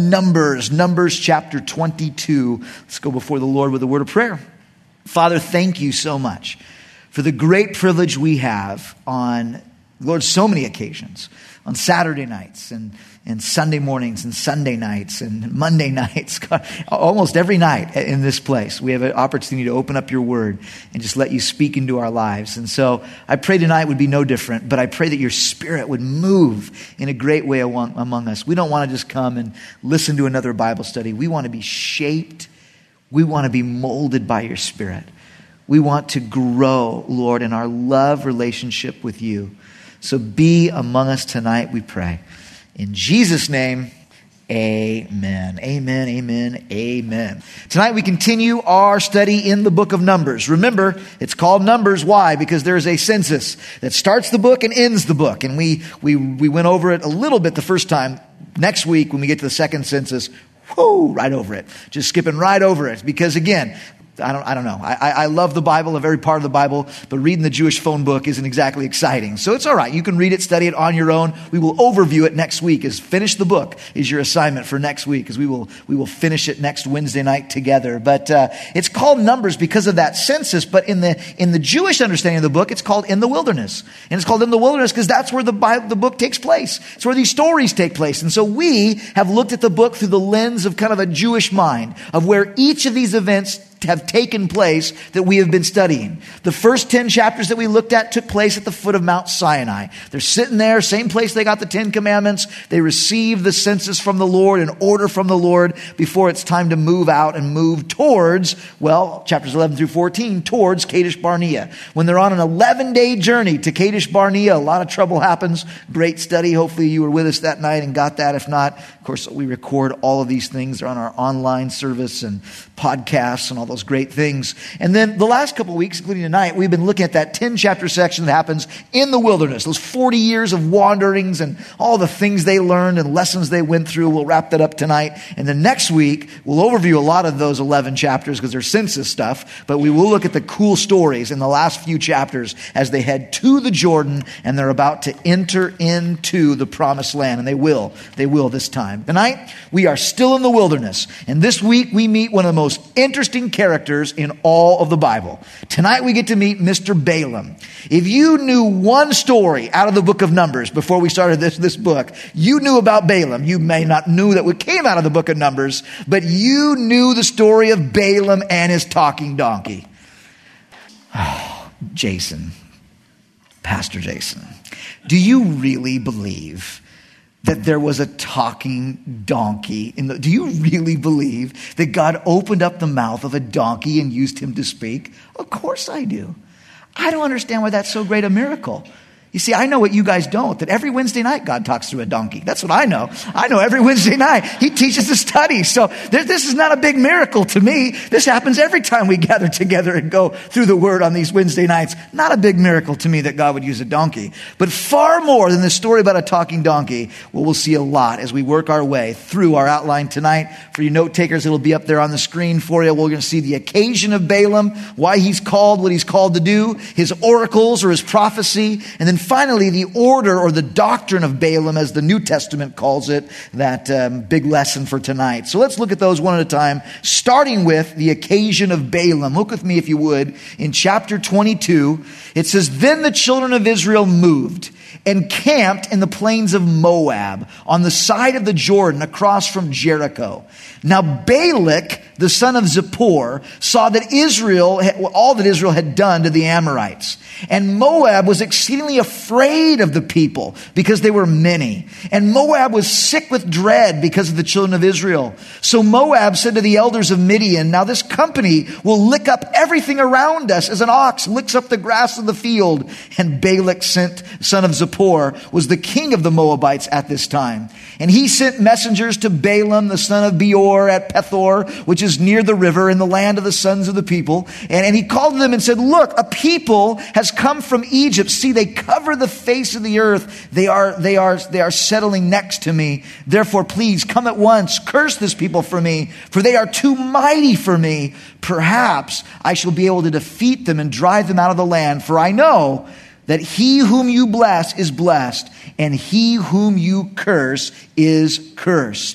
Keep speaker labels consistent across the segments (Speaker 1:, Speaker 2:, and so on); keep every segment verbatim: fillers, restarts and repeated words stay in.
Speaker 1: Numbers, Numbers chapter twenty-two. Let's go before the Lord with a word of prayer. Father, thank you so much for the great privilege we have on, Lord, so many occasions, on Saturday nights and, and Sunday mornings and Sunday nights and Monday nights, God, almost every night in this place, we have an opportunity to open up your word and just let you speak into our lives. And so I pray tonight would be no different, but I pray that your spirit would move in a great way among, among us. We don't want to just come and listen to another Bible study. We want to be shaped. We want to be molded by your spirit. We want to grow, Lord, in our love relationship with you. So be among us tonight, we pray. In Jesus' name, amen. Amen, amen, amen. Tonight we continue our study in the book of Numbers. Remember, it's called Numbers. Why? Because there is a census that starts the book and ends the book. And we, we, we went over it a little bit the first time. Next week, when we get to the second census, whoo, right over it. Just skipping right over it. Because again, I don't, I don't know. I, I love the Bible, a very part of the Bible, but reading the Jewish phone book isn't exactly exciting. So it's all right. You can read it, study it on your own. We will overview it next week. As finish the book is your assignment for next week, as we will we will finish it next Wednesday night together. But uh, it's called Numbers because of that census. But in the in the Jewish understanding of the book, it's called In the Wilderness, and it's called In the Wilderness because that's where the Bible, the book takes place. It's where these stories take place. And so we have looked at the book through the lens of kind of a Jewish mind of where each of these events have taken place that we have been studying. The first ten chapters that we looked at took place at the foot of Mount Sinai. They're sitting there, same place they got the Ten Commandments. They receive the census from the Lord, an order from the Lord before it's time to move out and move towards, well, chapters eleven through fourteen, towards Kadesh Barnea. When they're on an eleven-day journey to Kadesh Barnea, a lot of trouble happens. Great study. Hopefully you were with us that night and got that. If not, of course, we record all of these things. They're on our online service and podcasts and all those great things. And then the last couple of weeks, including tonight, we've been looking at that ten-chapter section that happens in the wilderness. Those forty years of wanderings and all the things they learned and lessons they went through. We'll wrap that up tonight. And then next week, we'll overview a lot of those eleven chapters because they're census stuff. But we will look at the cool stories in the last few chapters as they head to the Jordan and they're about to enter into the promised land. And they will. They will this time. Tonight, we are still in the wilderness. And this week, we meet one of the most interesting characters in all of the Bible. Tonight we get to meet Mister Balaam. If you knew one story out of the book of Numbers before we started this, this book, you knew about Balaam. You may not knew that it came out of the book of Numbers, but you knew the story of Balaam and his talking donkey. Oh, Jason, Pastor Jason, do you really believe that there was a talking donkey in the, do you really believe that God opened up the mouth of a donkey and used him to speak? Of course I do. I don't understand why that's so great a miracle. You see, I know what you guys don't, that every Wednesday night God talks through a donkey. That's what I know. I know every Wednesday night he teaches a study. So this is not a big miracle to me. This happens every time we gather together and go through the word on these Wednesday nights. Not a big miracle to me that God would use a donkey. But far more than the story about a talking donkey, well, we'll see a lot as we work our way through our outline tonight. For you note takers, it'll be up there on the screen for you. We're going to see the occasion of Balaam, why he's called what he's called to do, his oracles or his prophecy, and then finally, the order or the doctrine of Balaam, as the New Testament calls it, that um, big lesson for tonight. So let's look at those one at a time, starting with the occasion of Balaam. Look with me, if you would, in chapter twenty-two. It says, "Then the children of Israel moved and camped in the plains of Moab on the side of the Jordan across from Jericho. Now Balak, the son of Zippor, saw that Israel, all that Israel had done to the Amorites. And Moab was exceedingly afraid of the people because they were many. And Moab was sick with dread because of the children of Israel. So Moab said to the elders of Midian, 'Now this company will lick up everything around us as an ox licks up the grass of the field.' And Balak, sent, son of Zippor, was the king of the Moabites at this time. And he sent messengers to Balaam, the son of Beor, at Pethor, which is near the river in the land of the sons of the people. And, and he called them and said, 'Look, a people has come from Egypt. See, they cover the face of the earth. They are, they are, they are settling next to me. Therefore, please come at once. Curse this people for me, for they are too mighty for me. Perhaps I shall be able to defeat them and drive them out of the land. For I know that he whom you bless is blessed, and he whom you curse is cursed.'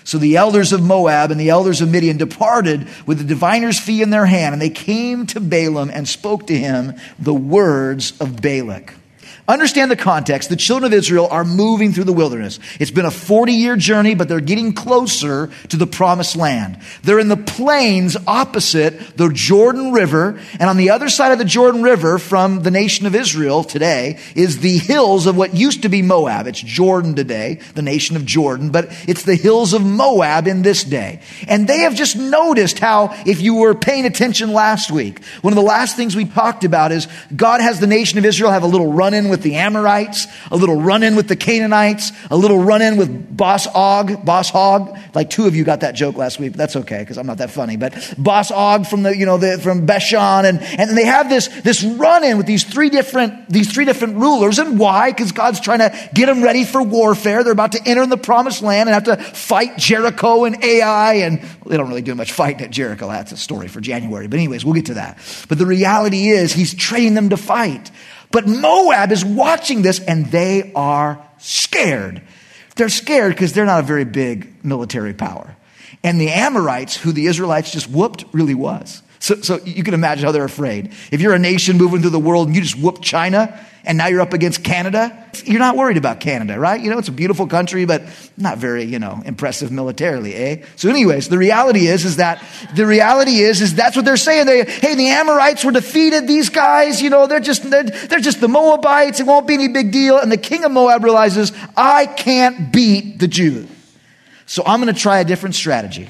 Speaker 1: So the elders of Moab and the elders of Midian departed with the diviner's fee in their hand, and they came to Balaam and spoke to him the words of Balak. Understand the context. The children of Israel are moving through the wilderness. It's been a forty-year journey, but they're getting closer to the promised land. They're in the plains opposite the Jordan River, and on the other side of the Jordan River from the nation of Israel today is the hills of what used to be Moab. It's Jordan today, the nation of Jordan, but it's the hills of Moab in this day. And they have just noticed how, if you were paying attention last week, one of the last things we talked about is God has the nation of Israel have a little run-in with with the Amorites, a little run-in with the Canaanites, a little run-in with Boss Og, Boss Hog. Like two of you got that joke last week, but that's okay because I'm not that funny. But Boss Og from the, you know, the, from Bashan, and and they have this this run-in with these three different these three different rulers. And why? Because God's trying to get them ready for warfare. They're about to enter the promised land and have to fight Jericho and Ai, and well, they don't really do much fighting at Jericho. That's a story for January. But anyways, we'll get to that. But the reality is, He's training them to fight. But Moab is watching this, and they are scared. They're scared because they're not a very big military power. And the Amorites, who the Israelites just whooped, really was. So, so you can imagine how they're afraid. If you're a nation moving through the world and you just whoop China, and now you're up against Canada, you're not worried about Canada, right? You know, it's a beautiful country, but not very, you know, impressive militarily, eh? So anyways, the reality is, is that, the reality is, is that's what they're saying. They, hey, the Amorites were defeated. These guys, you know, they're just, they're, they're just the Moabites. It won't be any big deal. And the king of Moab realizes, I can't beat the Jews. So I'm going to try a different strategy.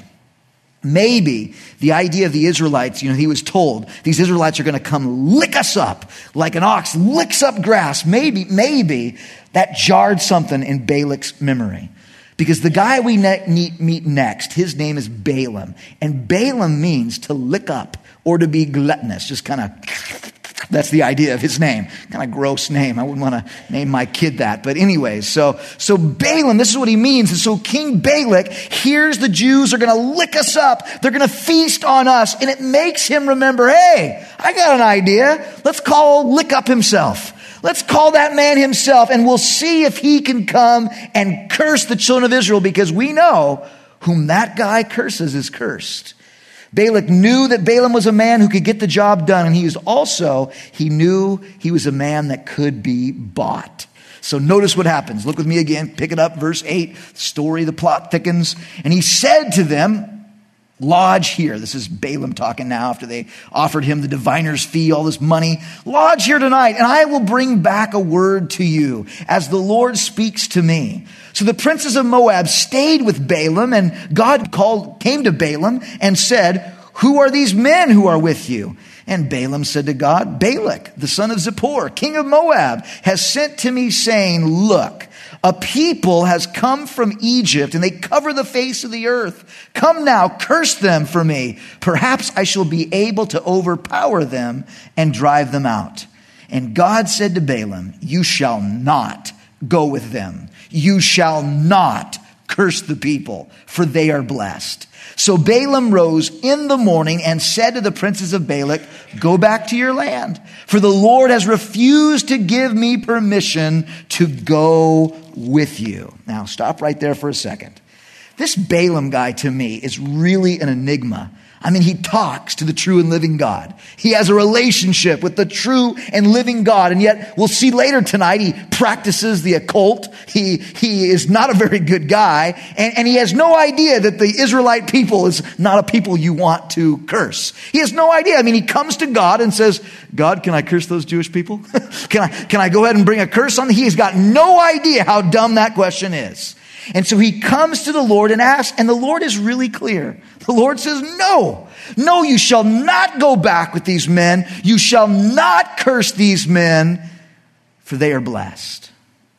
Speaker 1: Maybe the idea of the Israelites, you know, he was told these Israelites are going to come lick us up like an ox licks up grass. Maybe, maybe that jarred something in Balak's memory. Because the guy we ne- meet next, his name is Balaam. And Balaam means to lick up or to be gluttonous. Just kind of, that's the idea of his name. Kind of gross name. I wouldn't want to name my kid that. But anyways, so, so Balaam, this is what he means. And so King Balak hears the Jews are going to lick us up. They're going to feast on us. And it makes him remember, hey, I got an idea. Let's call Lick Up himself. Let's call that man himself, and we'll see if he can come and curse the children of Israel, because we know whom that guy curses is cursed. Balak knew that Balaam was a man who could get the job done, and he was also, he knew he was a man that could be bought. So notice what happens. Look with me again. Pick it up, verse eight. Story, the plot thickens. And he said to them, lodge here. This is Balaam talking now after they offered him the diviner's fee, all this money. Lodge here tonight, and I will bring back a word to you as the Lord speaks to me. So the princes of Moab stayed with Balaam, and God called, came to Balaam and said, who are these men who are with you? And Balaam said to God, Balak, the son of Zippor, king of Moab, has sent to me saying, look, a people has come from Egypt, and they cover the face of the earth. Come now, curse them for me. Perhaps I shall be able to overpower them and drive them out. And God said to Balaam, you shall not go with them. You shall not curse the people, for they are blessed. So Balaam rose in the morning and said to the princes of Balak, go back to your land, for the Lord has refused to give me permission to go with you. Now stop right there for a second. This Balaam guy to me is really an enigma. I mean, he talks to the true and living God. He has a relationship with the true and living God. And yet we'll see later tonight, he practices the occult. He, he is not a very good guy. And, and he has no idea that the Israelite people is not a people you want to curse. He has no idea. I mean, he comes to God and says, God, can I curse those Jewish people? can I, can I go ahead and bring a curse on them? He has got no idea how dumb that question is. And so he comes to the Lord and asks, and the Lord is really clear. The Lord says, no, no, you shall not go back with these men. You shall not curse these men, for they are blessed.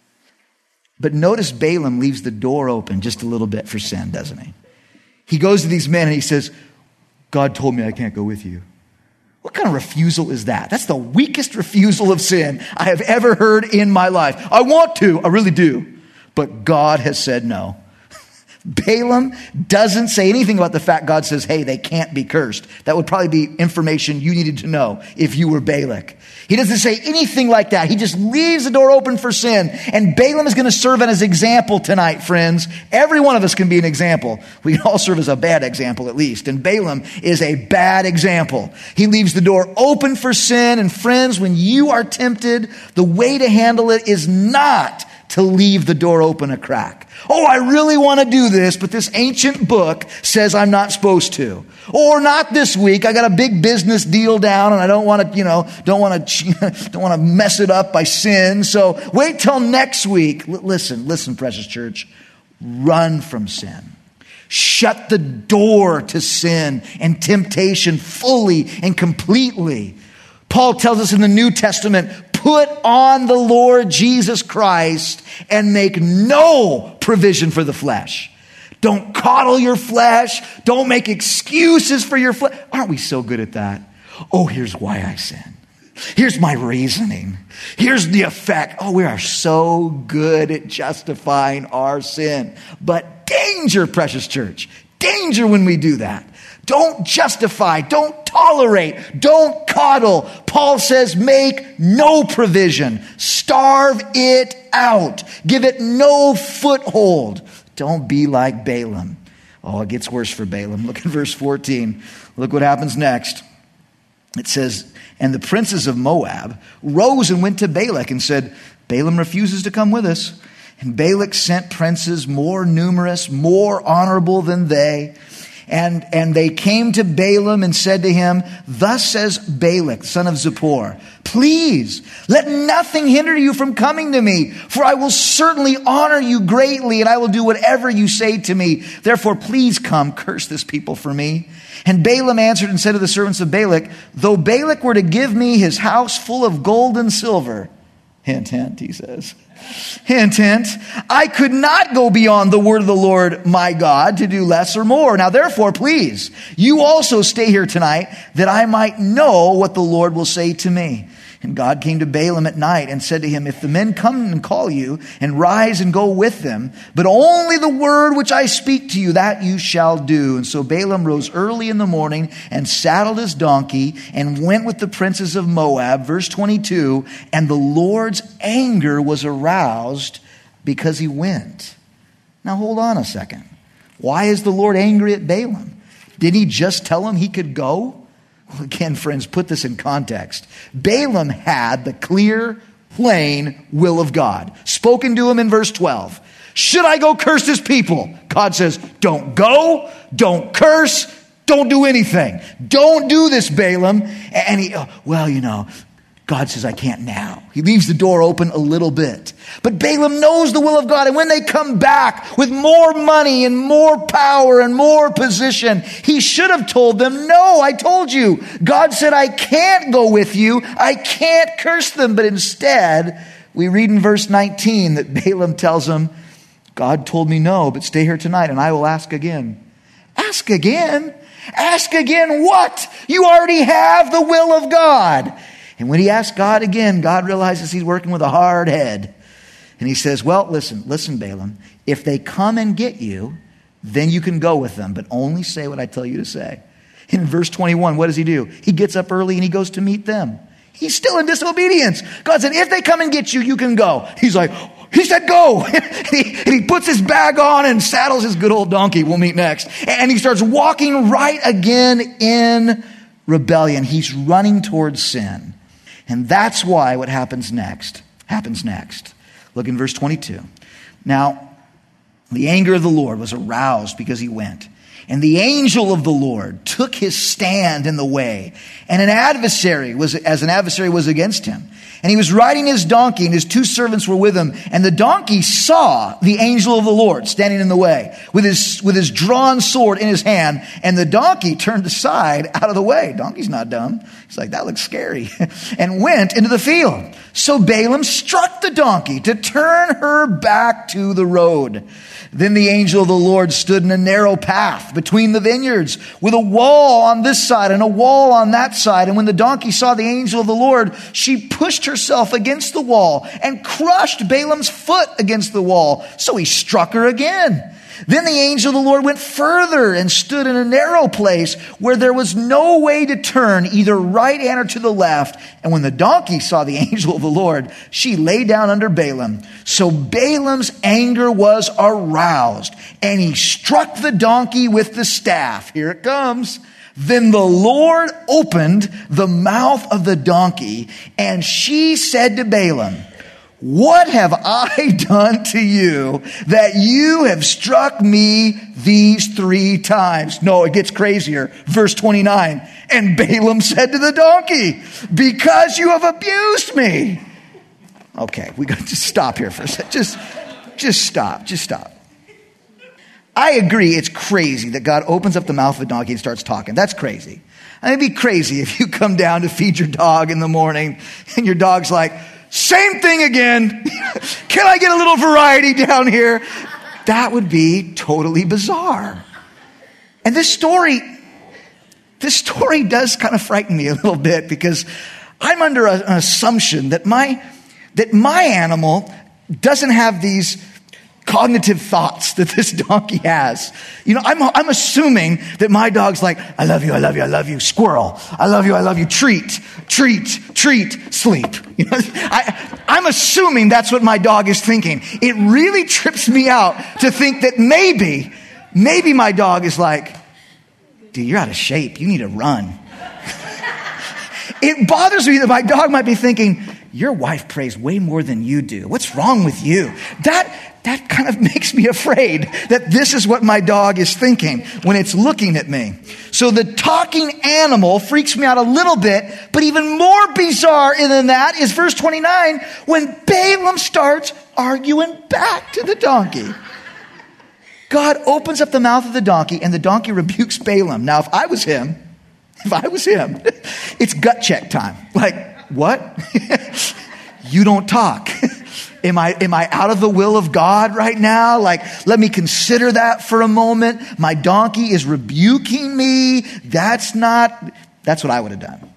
Speaker 1: But notice Balaam leaves the door open just a little bit for sin, doesn't he? He goes to these men and he says, God told me I can't go with you. What kind of refusal is that? That's the weakest refusal of sin I have ever heard in my life. I want to, I really do. But God has said no. Balaam doesn't say anything about the fact God says, hey, they can't be cursed. That would probably be information you needed to know if you were Balak. He doesn't say anything like that. He just leaves the door open for sin. And Balaam is going to serve as an example tonight, friends. Every one of us can be an example. We can all serve as a bad example at least. And Balaam is a bad example. He leaves the door open for sin. And friends, when you are tempted, the way to handle it is not to leave the door open a crack. Oh, I really want to do this, but this ancient book says I'm not supposed to. Or not this week. I got a big business deal down and I don't want to, you know, don't want to, don't want to mess it up by sin. So wait till next week. L- listen, listen, precious church. Run from sin. Shut the door to sin and temptation fully and completely. Paul tells us in the New Testament, put on the Lord Jesus Christ and make no provision for the flesh. Don't coddle your flesh. Don't make excuses for your flesh. Aren't we so good at that? Oh, here's why I sin. Here's my reasoning. Here's the effect. Oh, we are so good at justifying our sin. But danger, precious church. Danger when we do that. Don't justify. Don't tolerate. Don't coddle. Paul says make no provision. Starve it out. Give it no foothold. Don't be like Balaam. Oh, it gets worse for Balaam. Look at verse fourteen. Look what happens next. It says, and the princes of Moab rose and went to Balak and said, Balaam refuses to come with us. And Balak sent princes more numerous, more honorable than they. And, and they came to Balaam and said to him, thus says Balak, son of Zippor, please let nothing hinder you from coming to me, for I will certainly honor you greatly, and I will do whatever you say to me. Therefore, please come, curse this people for me. And Balaam answered and said to the servants of Balak, though Balak were to give me his house full of gold and silver, hint, hint, he says, hint, hint, I could not go beyond the word of the Lord my God to do less or more. Now, therefore, please, you also stay here tonight that I might know what the Lord will say to me. And God came to Balaam at night and said to him, if the men come and call you and rise and go with them, but only the word which I speak to you, that you shall do. And so Balaam rose early in the morning and saddled his donkey and went with the princes of Moab. Verse twenty-two, and the Lord's anger was aroused because he went. Now hold on a second. Why is the Lord angry at Balaam? Did he just tell him he could go? Well, again, friends, put this in context. Balaam had the clear, plain will of God spoken to him in verse twelve. Should I go curse this people? God says, don't go, don't curse, don't do anything. Don't do this, Balaam. And he, oh, well, you know, God says, I can't now. He leaves the door open a little bit. But Balaam knows the will of God. And when they come back with more money and more power and more position, he should have told them, no, I told you. God said, I can't go with you. I can't curse them. But instead, we read in verse nineteen that Balaam tells them, God told me no, but stay here tonight and I will ask again. Ask again? Ask again what? You already have the will of God. And when he asks God again, God realizes he's working with a hard head. And he says, well, listen, listen, Balaam. If they come and get you, then you can go with them. But only say what I tell you to say. And in verse twenty-one, what does he do? He gets up early and he goes to meet them. He's still in disobedience. God said, if they come and get you, you can go. He's like, he said, go. and, he, and he puts his bag on and saddles his good old donkey. We'll meet next. And he starts walking right again in rebellion. He's running towards sin. And that's why what happens next happens next. Look in verse twenty-two. Now, the anger of the Lord was aroused because he went. And the angel of the Lord took his stand in the way. And an adversary was, as an adversary was against him. And he was riding his donkey, and his two servants were with him. And the donkey saw the angel of the Lord standing in the way with his, with his drawn sword in his hand. And the donkey turned aside out of the way. Donkey's not dumb. He's like, that looks scary. and went into the field. So Balaam struck the donkey to turn her back to the road. Then the angel of the Lord stood in a narrow path between the vineyards with a wall on this side and a wall on that side. And when the donkey saw the angel of the Lord, she pushed herself against the wall and crushed Balaam's foot against the wall. So he struck her again. Then the angel of the Lord went further and stood in a narrow place where there was no way to turn either right hand or to the left. And when the donkey saw the angel of the Lord, she lay down under Balaam. So Balaam's anger was aroused, and he struck the donkey with the staff. Here it comes. Then the Lord opened the mouth of the donkey, and she said to Balaam, what have I done to you that you have struck me these three times? No, it gets crazier. Verse twenty-nine. And Balaam said to the donkey, because you have abused me. Okay, we got to stop here for a second. Just, just stop. Just stop. I agree it's crazy that God opens up the mouth of a donkey and starts talking. That's crazy. And it'd be crazy if you come down to feed your dog in the morning and your dog's like, same thing again. Can I get a little variety down here? That would be totally bizarre. And this story, this story does kind of frighten me a little bit because I'm under a, an assumption that my, that my animal doesn't have these cognitive thoughts that this donkey has. You know, I'm, I'm assuming that my dog's like, I love you, I love you, I love you, squirrel. I love you, I love you, treat, treat, treat, sleep. You know, I, I'm assuming that's what my dog is thinking. It really trips me out to think that maybe, maybe my dog is like, dude, you're out of shape. You need to run. It bothers me that my dog might be thinking, your wife prays way more than you do. What's wrong with you? That, that kind of makes me afraid that this is what my dog is thinking when it's looking at me. So the talking animal freaks me out a little bit, but even more bizarre than that is verse twenty-nine, when Balaam starts arguing back to the donkey. God opens up the mouth of the donkey and the donkey rebukes Balaam. Now, if I was him, if I was him, it's gut check time. Like, what? You don't talk. Am I, am I out of the will of God right now? Like, let me consider that for a moment. My donkey is rebuking me. That's not, that's what I would have done.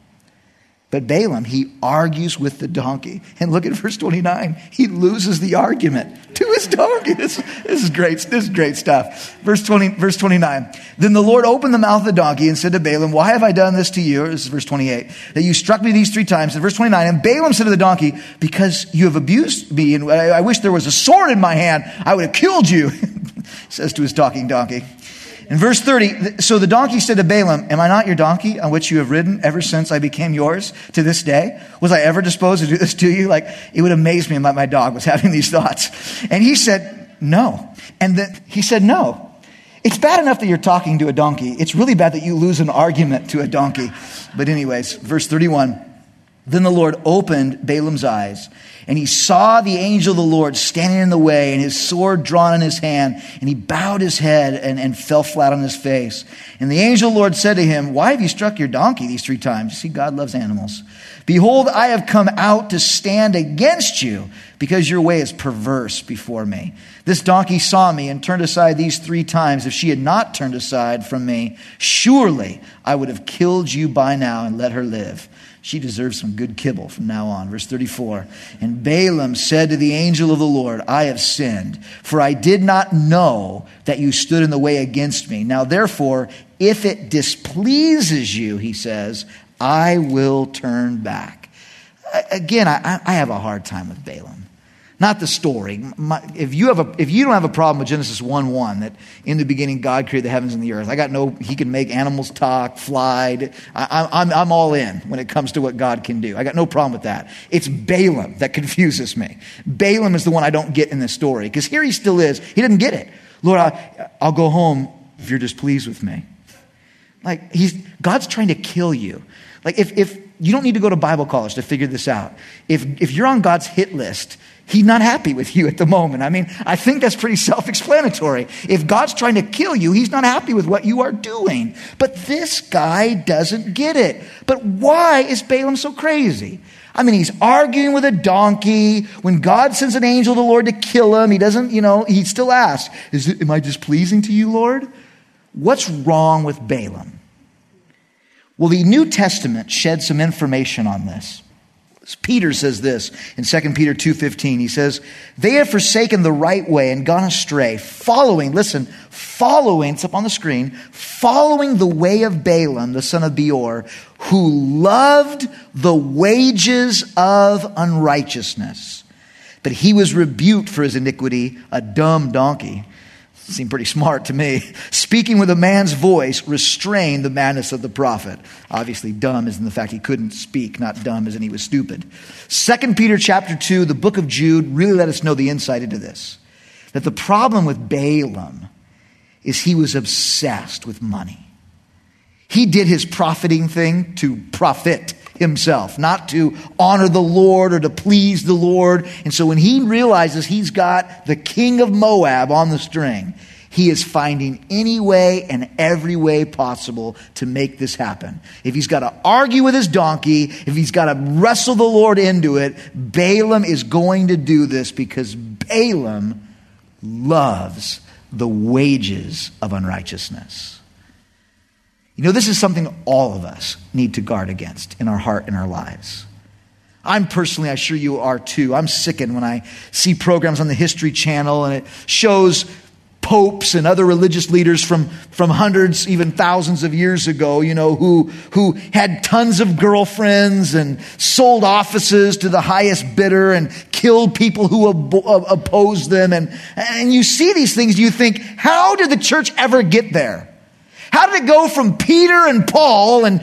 Speaker 1: But Balaam, he argues with the donkey. And look at verse twenty-nine. He loses the argument to his donkey. This, this is great. This is great stuff. Verse twenty, verse twenty-nine. Then the Lord opened the mouth of the donkey and said to Balaam, why have I done this to you? This is verse twenty-eight. That you struck me these three times. And verse twenty-nine. And Balaam said to the donkey, because you have abused me, and I, I wish there was a sword in my hand, I would have killed you. Says to his talking donkey. In verse thirty, so the donkey said to Balaam, am I not your donkey on which you have ridden ever since I became yours to this day? Was I ever disposed to do this to you? Like, it would amaze me that my dog was having these thoughts. And he said, no. And then he said, no. It's bad enough that you're talking to a donkey. It's really bad that you lose an argument to a donkey. But anyways, verse thirty-one, then the Lord opened Balaam's eyes, and he saw the angel of the Lord standing in the way and his sword drawn in his hand. And he bowed his head and, and fell flat on his face. And the angel of the Lord said to him, why have you struck your donkey these three times? See, God loves animals. Behold, I have come out to stand against you because your way is perverse before me. This donkey saw me and turned aside these three times. If she had not turned aside from me, surely I would have killed you by now and let her live. She deserves some good kibble from now on. Verse thirty-four. And Balaam said to the angel of the Lord, I have sinned, for I did not know that you stood in the way against me. Now therefore, if it displeases you, he says, I will turn back. Again, I, I have a hard time with Balaam. Not the story. My, if you have a, if you don't have a problem with Genesis one one, that in the beginning God created the heavens and the earth, I got no, he can make animals talk, fly. I, I'm, I'm all in when it comes to what God can do. I got no problem with that. It's Balaam that confuses me. Balaam is the one I don't get in this story, because here he still is. He didn't get it. Lord, I, I'll go home if you're displeased with me. Like, he's, God's trying to kill you. Like, if, if you don't need to go to Bible college to figure this out. If, if you're on God's hit list, he's not happy with you at the moment. I mean, I think that's pretty self-explanatory. If God's trying to kill you, he's not happy with what you are doing. But this guy doesn't get it. But why is Balaam so crazy? I mean, he's arguing with a donkey. When God sends an angel of the Lord to kill him, he doesn't, you know, he still asks, Is it, am I displeasing to you, Lord? What's wrong with Balaam? Well, the New Testament sheds some information on this. Peter says this in Second Peter two fifteen. He says, they have forsaken the right way and gone astray, following, listen, following, it's up on the screen, following the way of Balaam, the son of Beor, who loved the wages of unrighteousness. But he was rebuked for his iniquity, a dumb donkey. Seemed pretty smart to me. Speaking with a man's voice, restrained the madness of the prophet. Obviously, dumb is in the fact he couldn't speak, not dumb as in he was stupid. Second Peter chapter two, the book of Jude, really let us know the insight into this. That the problem with Balaam is he was obsessed with money. He did his profiting thing to profit himself, not to honor the Lord or to please the Lord. And so when he realizes he's got the king of Moab on the string, he is finding any way and every way possible to make this happen. If he's got to argue with his donkey, if he's got to wrestle the Lord into it, Balaam is going to do this because Balaam loves the wages of unrighteousness. You know, this is something all of us need to guard against in our heart and our lives. I'm personally, I'm sure you are too, I'm sickened when I see programs on the History Channel and it shows popes and other religious leaders from, from hundreds, even thousands of years ago, you know, who, who had tons of girlfriends and sold offices to the highest bidder and killed people who ob- opposed them. And, and you see these things, you think, how did the church ever get there? How did it go from Peter and Paul and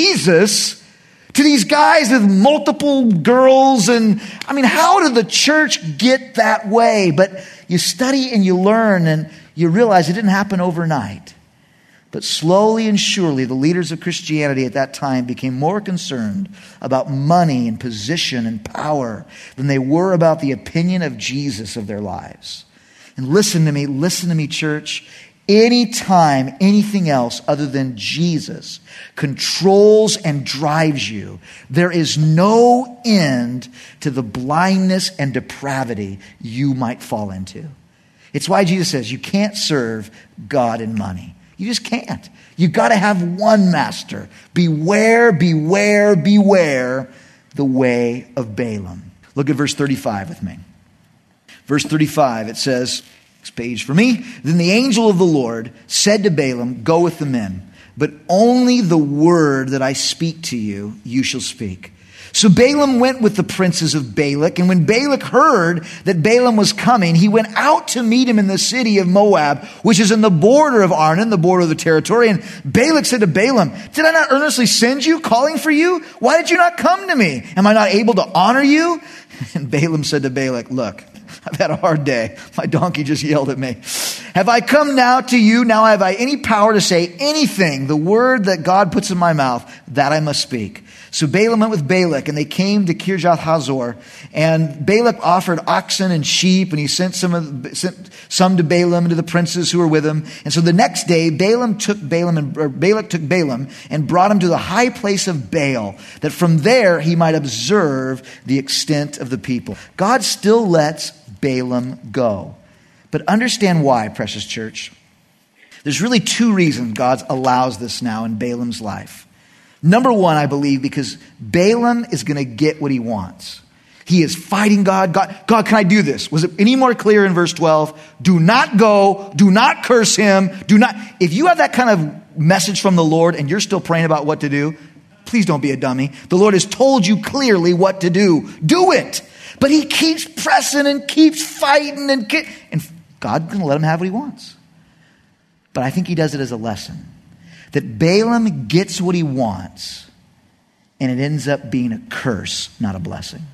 Speaker 1: Jesus to these guys with multiple girls? And I mean, how did the church get that way? But you study and you learn and you realize it didn't happen overnight. But slowly and surely, the leaders of Christianity at that time became more concerned about money and position and power than they were about the opinion of Jesus of their lives. And listen to me, listen to me, church. Anytime anything else other than Jesus controls and drives you, there is no end to the blindness and depravity you might fall into. It's why Jesus says you can't serve God and money. You just can't. You got to have one master. Beware, beware, beware the way of Balaam. Look at verse thirty-five with me. Verse thirty-five, it says, next page for me. Then the angel of the Lord said to Balaam, go with the men, but only the word that I speak to you, you shall speak. So Balaam went with the princes of Balak, and when Balak heard that Balaam was coming, he went out to meet him in the city of Moab, which is in the border of Arnon, the border of the territory. And Balak said to Balaam, did I not earnestly send you, calling for you? Why did you not come to me? Am I not able to honor you? And Balaam said to Balak, look, I've had a hard day. My donkey just yelled at me. Have I come now to you? Now have I any power to say anything? The word that God puts in my mouth, that I must speak. So Balaam went with Balak, and they came to Kirjath Hazor. And Balak offered oxen and sheep, and he sent some of, sent some to Balaam and to the princes who were with him. And so the next day, Balaam took Balaam and or Balak took Balaam and brought him to the high place of Baal, that from there he might observe the extent of the people. God still lets Balaam go. But understand why, precious church. There's really two reasons God allows this now in Balaam's life. Number one, I believe, because Balaam is going to get what he wants. He is fighting God. God, God, can I do this? Was it any more clear in verse twelve? Do not go. Do not curse him. Do not. If you have that kind of message from the Lord and you're still praying about what to do, please don't be a dummy. The Lord has told you clearly what to do. Do it. But he keeps pressing and keeps fighting. And, ke- and God's going to let him have what he wants. But I think he does it as a lesson. That Balaam gets what he wants, and it ends up being a curse, not a blessing.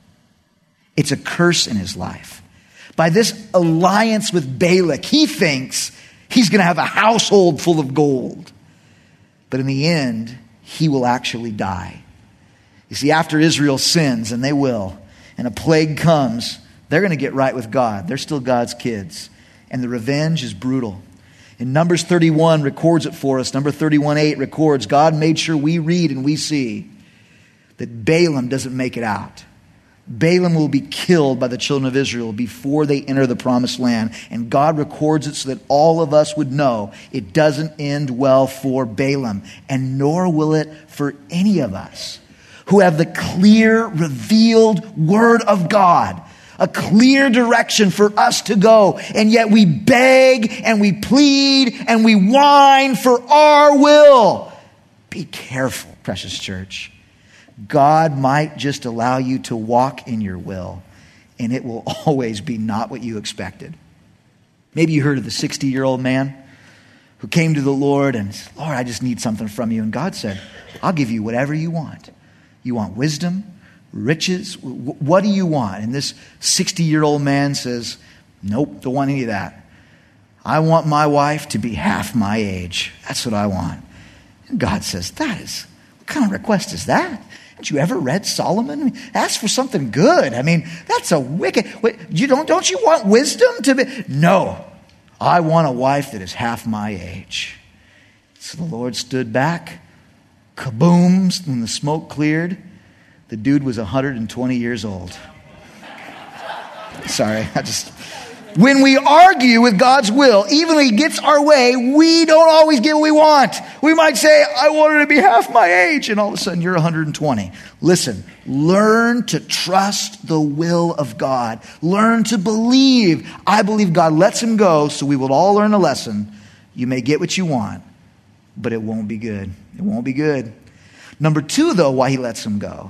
Speaker 1: It's a curse in his life. By this alliance with Balak, he thinks he's going to have a household full of gold. But in the end, he will actually die. You see, after Israel sins, and they will, and a plague comes, they're going to get right with God. They're still God's kids. And the revenge is brutal. And Numbers thirty-one records it for us. Number thirty-one eight records, God made sure we read and we see that Balaam doesn't make it out. Balaam will be killed by the children of Israel before they enter the promised land. And God records it so that all of us would know it doesn't end well for Balaam. And nor will it for any of us. who have the clear, revealed word of God, a clear direction for us to go. And yet we beg and we plead and we whine for our will. Be careful, precious church. God might just allow you to walk in your will, and it will always be not what you expected. Maybe you heard of the sixty-year-old man who came to the Lord and said, Lord, I just need something from you. And God said, I'll give you whatever you want. You want wisdom, riches? What do you want? And this sixty-year-old man says, nope, don't want any of that. I want my wife to be half my age. That's what I want. And God says, that is, what kind of request is that? Haven't you ever read Solomon? I mean, ask for something good. I mean, that's a wicked, wait, you don't, don't you want wisdom to be? No, I want a wife that is half my age. So the Lord stood back, kaboom, when the smoke cleared. The dude was one hundred twenty years old. Sorry, I just... When we argue with God's will, even when He gets our way, we don't always get what we want. We might say, I want her to be half my age, and all of a sudden you're one hundred twenty. Listen, learn to trust the will of God. Learn to believe. I believe God lets him go, so we will all learn a lesson. You may get what you want, but it won't be good. It won't be good. Number two, though, why He lets him go,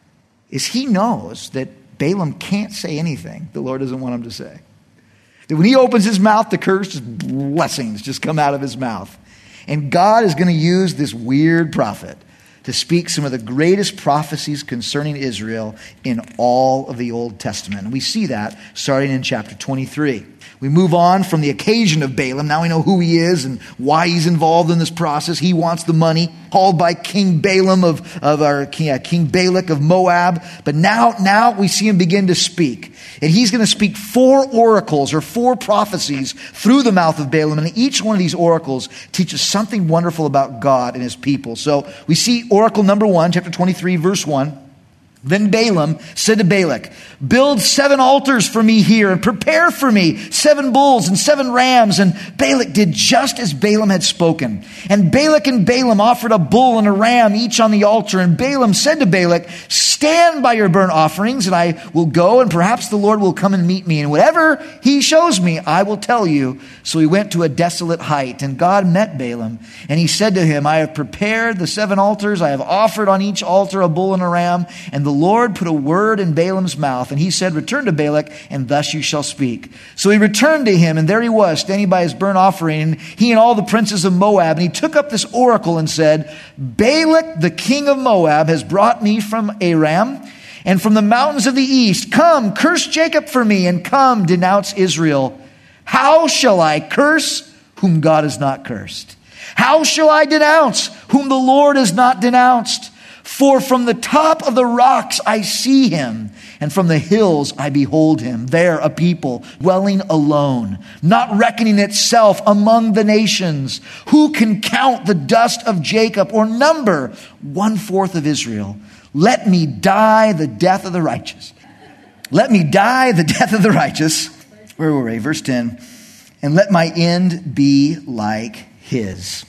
Speaker 1: is He knows that Balaam can't say anything the Lord doesn't want him to say. That when he opens his mouth to curse, just blessings just come out of his mouth. And God is going to use this weird prophet to speak some of the greatest prophecies concerning Israel in all of the Old Testament. And we see that starting in chapter twenty-three. We move on from the occasion of Balaam. Now we know who he is and why he's involved in this process. He wants the money, called by King Balaam of, of our King, uh, King Balak of Moab. But now, now we see him begin to speak. And he's going to speak four oracles or four prophecies through the mouth of Balaam. And each one of these oracles teaches something wonderful about God and his people. So we see oracle number one, chapter twenty-three, verse one. Then Balaam said to Balak, build seven altars for me here and prepare for me seven bulls and seven rams. And Balak did just as Balaam had spoken. And Balak and Balaam offered a bull and a ram each on the altar. And Balaam said to Balak, stand by your burnt offerings and I will go and perhaps the Lord will come and meet me. And whatever he shows me, I will tell you. So he went to a desolate height and God met Balaam. And he said to him, I have prepared the seven altars. I have offered on each altar a bull and a ram. And the Lord put a word in Balaam's mouth, and he said, return to Balak, and thus you shall speak. So he returned to him, and there he was, standing by his burnt offering, he and all the princes of Moab. And he took up this oracle and said, Balak, the king of Moab, has brought me from Aram and from the mountains of the east. Come, curse Jacob for me, and come, denounce Israel. How shall I curse whom God has not cursed? How shall I denounce whom the Lord has not denounced? For from the top of the rocks I see him, and from the hills I behold him. There a people dwelling alone, not reckoning itself among the nations. Who can count the dust of Jacob or number one fourth of Israel? Let me die the death of the righteous. Let me die the death of the righteous. Where were we? Verse ten. And let my end be like his.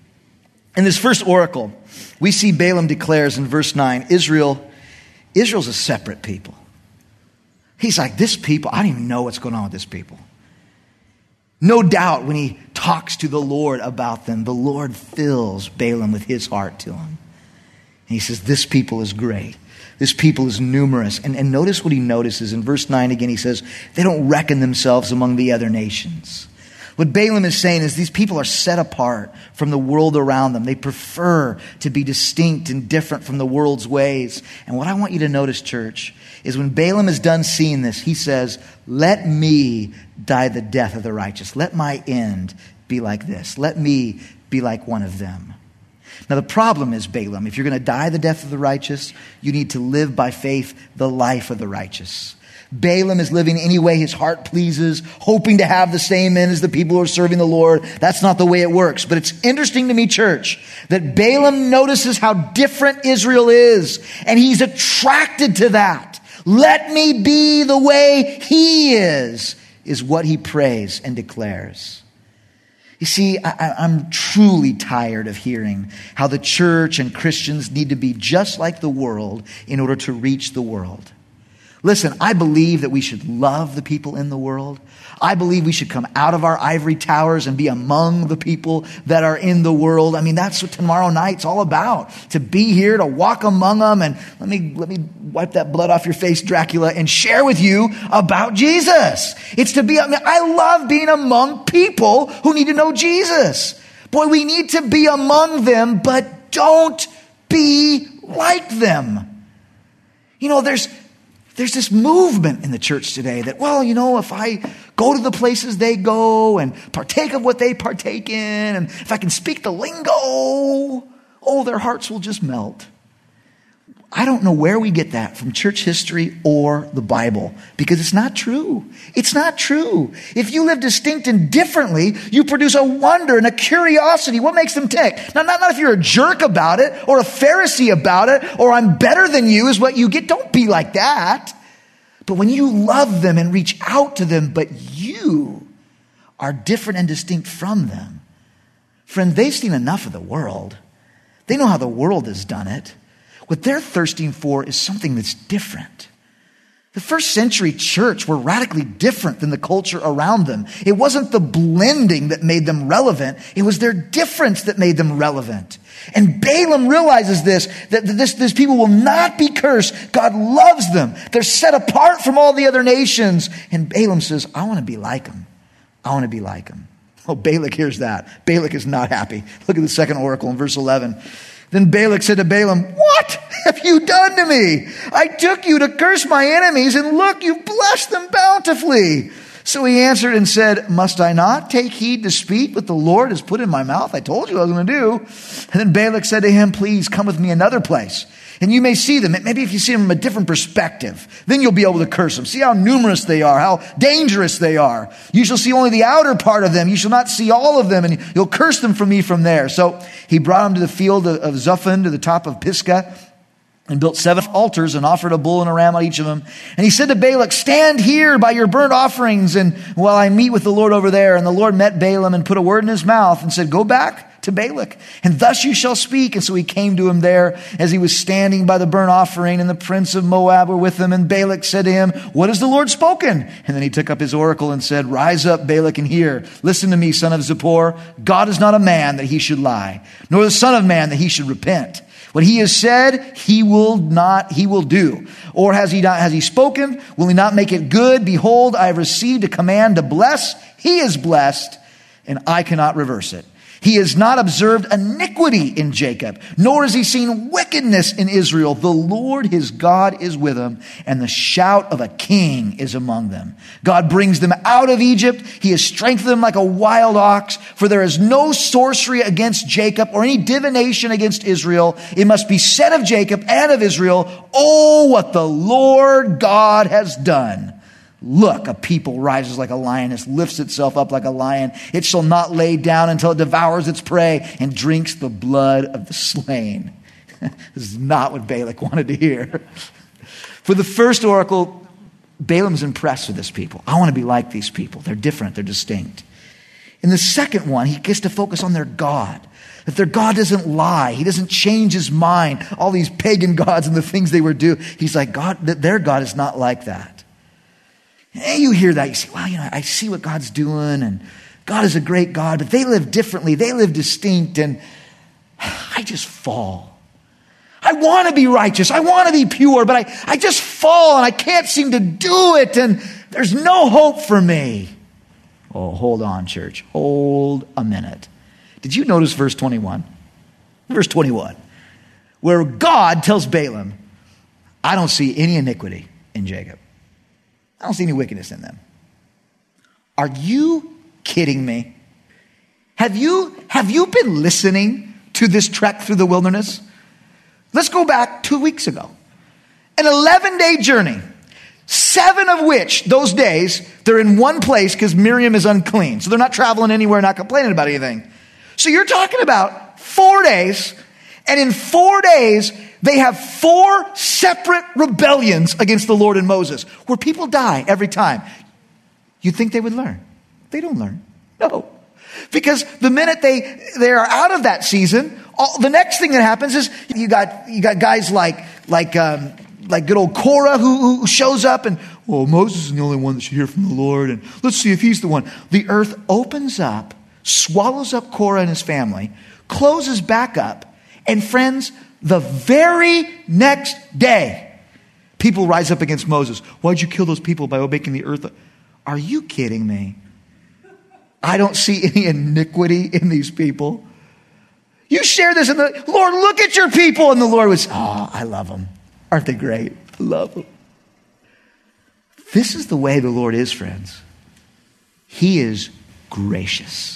Speaker 1: In this first oracle, we see Balaam declares in verse nine, Israel, Israel's a separate people. He's like, this people, I don't even know what's going on with this people. No doubt when he talks to the Lord about them, the Lord fills Balaam with his heart to him. And he says, this people is great. This people is numerous. And, and notice what he notices. In verse nine again, he says, they don't reckon themselves among the other nations. What Balaam is saying is these people are set apart from the world around them. They prefer to be distinct and different from the world's ways. And what I want you to notice, church, is when Balaam is done seeing this, he says, let me die the death of the righteous. Let my end be like this. Let me be like one of them. Now the problem is, Balaam, if you're going to die the death of the righteous, you need to live by faith the life of the righteous. Balaam is living any way his heart pleases, hoping to have the same end as the people who are serving the Lord. That's not the way it works. But it's interesting to me, church, that Balaam notices how different Israel is, and he's attracted to that. Let me be the way he is, is what he prays and declares. You see, I, I'm truly tired of hearing how the church and Christians need to be just like the world in order to reach the world. Listen, I believe that we should love the people in the world. I believe we should come out of our ivory towers and be among the people that are in the world. I mean, that's what tomorrow night's all about. To be here, to walk among them, and let me let me wipe that blood off your face, Dracula, and share with you about Jesus. It's to be, I mean, I love being among people who need to know Jesus. Boy, we need to be among them, but don't be like them. You know, there's There's this movement in the church today that, well, you know, if I go to the places they go and partake of what they partake in, and if I can speak the lingo, oh, their hearts will just melt. I don't know where we get that from church history or the Bible, because it's not true. It's not true. If you live distinct and differently, you produce a wonder and a curiosity. What makes them tick? Now, not, not if you're a jerk about it or a Pharisee about it or I'm better than you is what you get. Don't be like that. But when you love them and reach out to them, but you are different and distinct from them. Friend, they've seen enough of the world. They know how the world has done it. What they're thirsting for is something that's different. The first century church were radically different than the culture around them. It wasn't the blending that made them relevant. It was their difference that made them relevant. And Balaam realizes this, that this, this people will not be cursed. God loves them. They're set apart from all the other nations. And Balaam says, I want to be like them. I want to be like them. Oh, Balak hears that. Balak is not happy. Look at the second oracle in verse eleven. Then Balak said to Balaam, what have you done to me? I took you to curse my enemies, and look, you've blessed them bountifully. So he answered and said, must I not take heed to speak what the Lord has put in my mouth? I told you what I was going to do. And then Balak said to him, please come with me another place, and you may see them. Maybe if you see them from a different perspective, then you'll be able to curse them. See how numerous they are, how dangerous they are. You shall see only the outer part of them. You shall not see all of them, and you'll curse them from me from there. So he brought him to the field of Zuphon, to the top of Pisgah, and built seven altars and offered a bull and a ram on each of them. And he said to Balak, stand here by your burnt offerings, and while I meet with the Lord over there. And the Lord met Balaam and put a word in his mouth and said, go back to Balak, and thus you shall speak. And so he came to him there as he was standing by the burnt offering, and the prince of Moab were with him. And Balak said to him, what has the Lord spoken? And then he took up his oracle and said, rise up, Balak, and hear. Listen to me, son of Zippor. God is not a man that he should lie, nor the son of man that he should repent. What he has said, he will not, he will do. Or has he not, has he spoken? Will he not make it good? Behold, I have received a command to bless. He is blessed, and I cannot reverse it. He has not observed iniquity in Jacob, nor has he seen wickedness in Israel. The Lord his God is with him, and the shout of a king is among them. God brings them out of Egypt. He has strengthened them like a wild ox, for there is no sorcery against Jacob or any divination against Israel. It must be said of Jacob and of Israel, oh, what the Lord God has done. Look, a people rises like a lioness, lifts itself up like a lion. It shall not lay down until it devours its prey and drinks the blood of the slain. This is not what Balak wanted to hear. For the first oracle, Balaam's impressed with this people. I want to be like these people. They're different. They're distinct. In the second one, he gets to focus on their God. That their God doesn't lie. He doesn't change his mind. All these pagan gods and the things they would do. He's like, God, their God is not like that. And you hear that, you say, well, you know, I see what God's doing, and God is a great God, but they live differently. They live distinct, and I just fall. I want to be righteous. I want to be pure, but I, I just fall, and I can't seem to do it, and there's no hope for me. Oh, hold on, church. Hold a minute. Did you notice verse twenty-one? Verse twenty-one, where God tells Balaam, I don't see any iniquity in Jacob. I don't see any wickedness in them. Are you kidding me? Have you, have you been listening to this trek through the wilderness? Let's go back two weeks ago. An eleven-day journey, seven of which, those days, they're in one place because Miriam is unclean. So they're not traveling anywhere, not complaining about anything. So you're talking about four days, and in four days, they have four separate rebellions against the Lord and Moses, where people die every time. You'd think they would learn. They don't learn. No. Because the minute they, they are out of that season, all, the next thing that happens is you got, you got guys like, like, um, like good old Korah who, who shows up and, well, Moses is the only one that should hear from the Lord. And let's see if he's the one. The earth opens up, swallows up Korah and his family, closes back up. And friends, the very next day, people rise up against Moses. Why'd you kill those people by making the earth? Are you kidding me? I don't see any iniquity in these people. You share this in the, Lord, look at your people. And the Lord was, oh, I love them. Aren't they great? I love them. This is the way the Lord is, friends. He is gracious.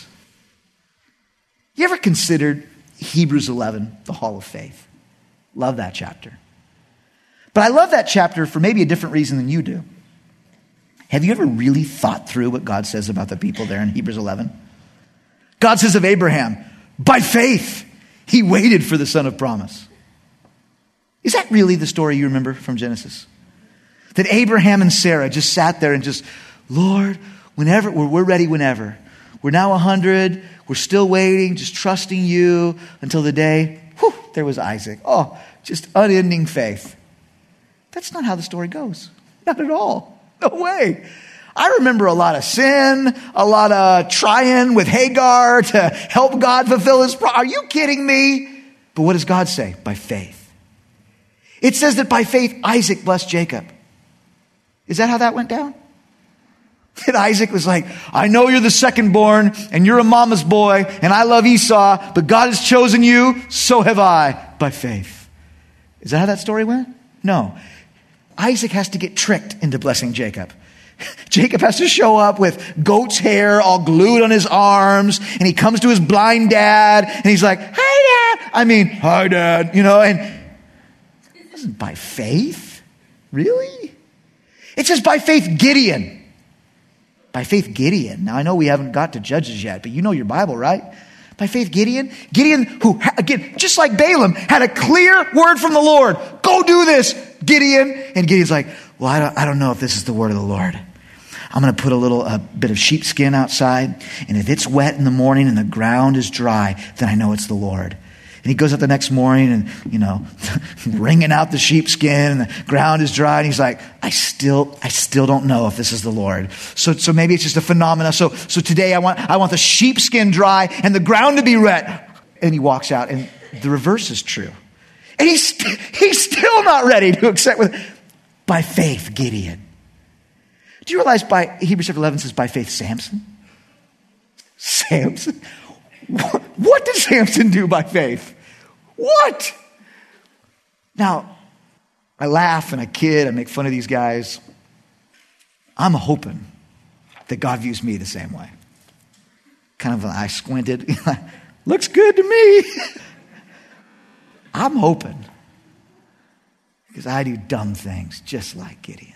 Speaker 1: You ever considered Hebrews eleven, the Hall of Faith? Love that chapter. But I love that chapter for maybe a different reason than you do. Have you ever really thought through what God says about the people there in Hebrews eleven? God says of Abraham, by faith, he waited for the son of promise. Is that really the story you remember from Genesis? That Abraham and Sarah just sat there and just, Lord, whenever, we're, we're ready whenever. We're now one hundred. We're still waiting, just trusting you until the day, whew, there was Isaac. Oh, just unending faith. That's not how the story goes. Not at all. No way. I remember a lot of sin, a lot of trying with Hagar to help God fulfill his promise. Are you kidding me? But what does God say? By faith. It says that by faith, Isaac blessed Jacob. Is that how that went down? That Isaac was like, I know you're the second born and you're a mama's boy and I love Esau, but God has chosen you, so have I, by faith. Is that how that story went? No. Isaac has to get tricked into blessing Jacob. Jacob has to show up with goat's hair all glued on his arms, and he comes to his blind dad and he's like, hi dad. I mean, hi dad, you know, and it wasn't by faith. Really? It says by faith Gideon. By faith Gideon. Now I know we haven't got to Judges yet, but you know your Bible, right? By faith Gideon. Gideon, who again, just like Balaam, had a clear word from the Lord. Go do this, Gideon. And Gideon's like, well, I don't, I don't know if this is the word of the Lord. I'm going to put a little a bit of sheepskin outside, and if it's wet in the morning and the ground is dry, then I know it's the Lord. And he goes up the next morning and, you know, wringing out the sheepskin and the ground is dry. And he's like, I still, I still don't know if this is the Lord. So, so maybe it's just a phenomenon. So, so today I want, I want the sheepskin dry and the ground to be wet. And he walks out and the reverse is true. And he's, he's still not ready to accept with, by faith, Gideon. Do you realize by, Hebrews chapter eleven says by faith, Samson? Samson? What, what did Samson do by faith? What? Now, I laugh and I kid, I make fun of these guys. I'm hoping that God views me the same way. Kind of, I squinted. Looks good to me. I'm hoping. Because I do dumb things just like Gideon.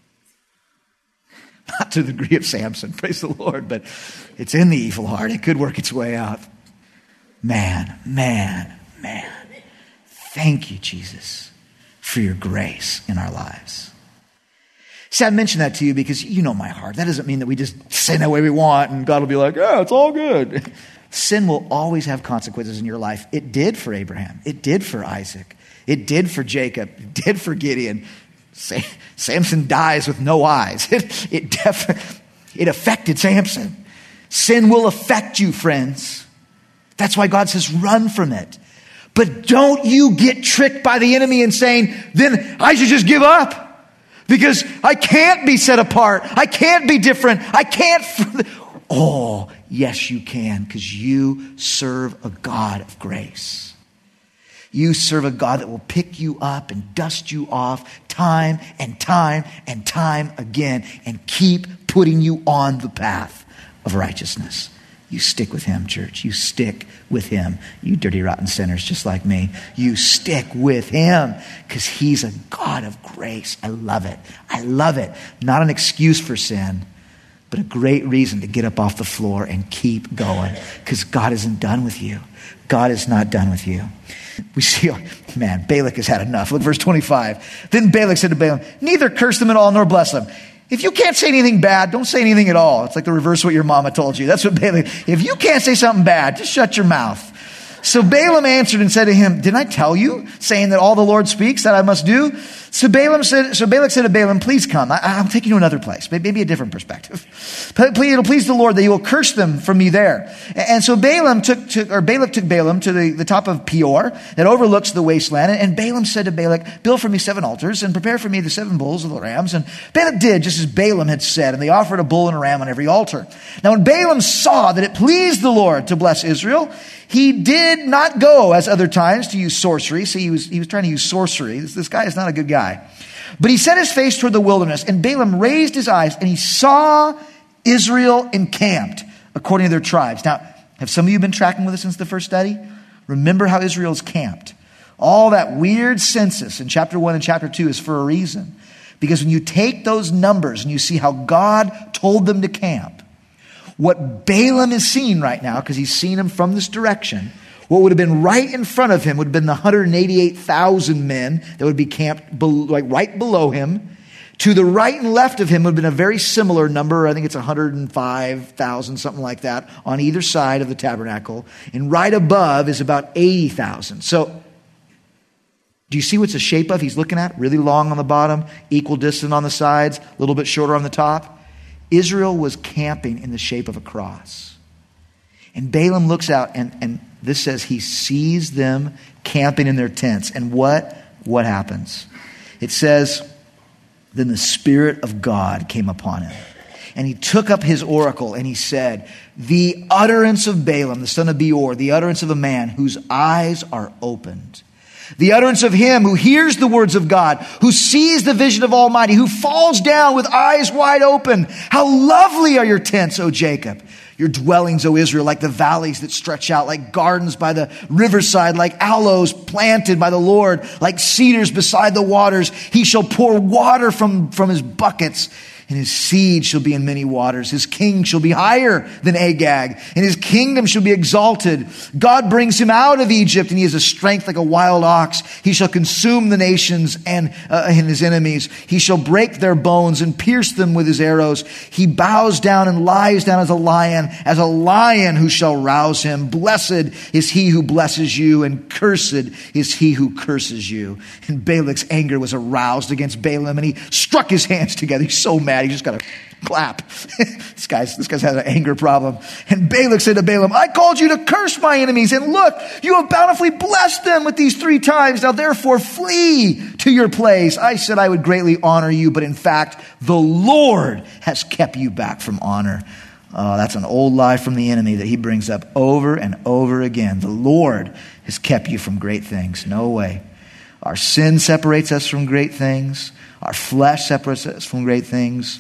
Speaker 1: Not to the degree of Samson, praise the Lord, but it's in the evil heart. It could work its way out. Man, man, man. Thank you, Jesus, for your grace in our lives. See, I mentioned that to you because you know my heart. That doesn't mean that we just sin the way we want and God will be like, yeah, it's all good. Sin will always have consequences in your life. It did for Abraham. It did for Isaac. It did for Jacob. It did for Gideon. Samson dies with no eyes. It, it, def- it affected Samson. Sin will affect you, friends. That's why God says run from it. But don't you get tricked by the enemy and saying, then I should just give up. Because I can't be set apart. I can't be different. I can't. F- oh, yes, you can, because you serve a God of grace. You serve a God that will pick you up and dust you off time and time and time again and keep putting you on the path of righteousness. You stick with him, church. You stick with him. You dirty, rotten sinners just like me. You stick with him because he's a God of grace. I love it. I love it. Not an excuse for sin, but a great reason to get up off the floor and keep going because God isn't done with you. God is not done with you. We see, man, Balak has had enough. Look, verse twenty-five. Then Balak said to Balaam, neither curse them at all nor bless them. If you can't say anything bad, don't say anything at all. It's like the reverse of what your mama told you. That's what Balak, if you can't say something bad, just shut your mouth. So Balaam answered and said to him, didn't I tell you, saying that all the Lord speaks that I must do? So Balaam said, so Balak said to Balaam, please come. I, I'll take you to another place, maybe a different perspective. Please, it'll please the Lord that you will curse them from me there. And so Balaam took, took or Balak took Balaam to the, the top of Peor that overlooks the wasteland. And Balaam said to Balak, build for me seven altars and prepare for me the seven bulls of the rams. And Balak did just as Balaam had said, and they offered a bull and a ram on every altar. Now when Balaam saw that it pleased the Lord to bless Israel, he did not go as other times to use sorcery. See, he was, he was trying to use sorcery. This, this guy is not a good guy. But he set his face toward the wilderness, and Balaam raised his eyes, and he saw Israel encamped according to their tribes. Now, have some of you been tracking with us since the first study? Remember how Israel is camped. All that weird census in chapter one and chapter two is for a reason. Because when you take those numbers and you see how God told them to camp, what Balaam is seeing right now, because he's seen him from this direction, what would have been right in front of him would have been the one hundred eighty-eight thousand men that would be camped be- like right below him. To the right and left of him would have been a very similar number. I think it's one hundred five thousand, something like that, on either side of the tabernacle. And right above is about eighty thousand. So do you see what's the shape of he's looking at? Really long on the bottom, equal distant on the sides, a little bit shorter on the top. Israel was camping in the shape of a cross. And Balaam looks out, and, and this says he sees them camping in their tents. And what? What happens? It says, then the Spirit of God came upon him. And he took up his oracle, and he said, the utterance of Balaam, the son of Beor, the utterance of a man whose eyes are opened. The utterance of him who hears the words of God, who sees the vision of Almighty, who falls down with eyes wide open. How lovely are your tents, O Jacob. Your dwellings, O Israel, like the valleys that stretch out, like gardens by the riverside, like aloes planted by the Lord, like cedars beside the waters. He shall pour water from, from his buckets. And his seed shall be in many waters. His king shall be higher than Agag, and his kingdom shall be exalted. God brings him out of Egypt, and he has a strength like a wild ox. He shall consume the nations and, uh, and his enemies. He shall break their bones and pierce them with his arrows. He bows down and lies down as a lion, as a lion who shall rouse him. Blessed is he who blesses you, and cursed is he who curses you. And Balak's anger was aroused against Balaam, and he struck his hands together. He's so mad. He just got to clap. this guy's this guy's had an anger problem. And Balak said to Balaam, I called you to curse my enemies, and look, you have bountifully blessed them with these three times. Now therefore flee to your place. I said I would greatly honor you, but in fact the Lord has kept you back from honor. Uh, that's an old lie from the enemy that he brings up over and over again. The Lord has kept you from great things. No way. Our sin separates us from great things. Our flesh separates us from great things.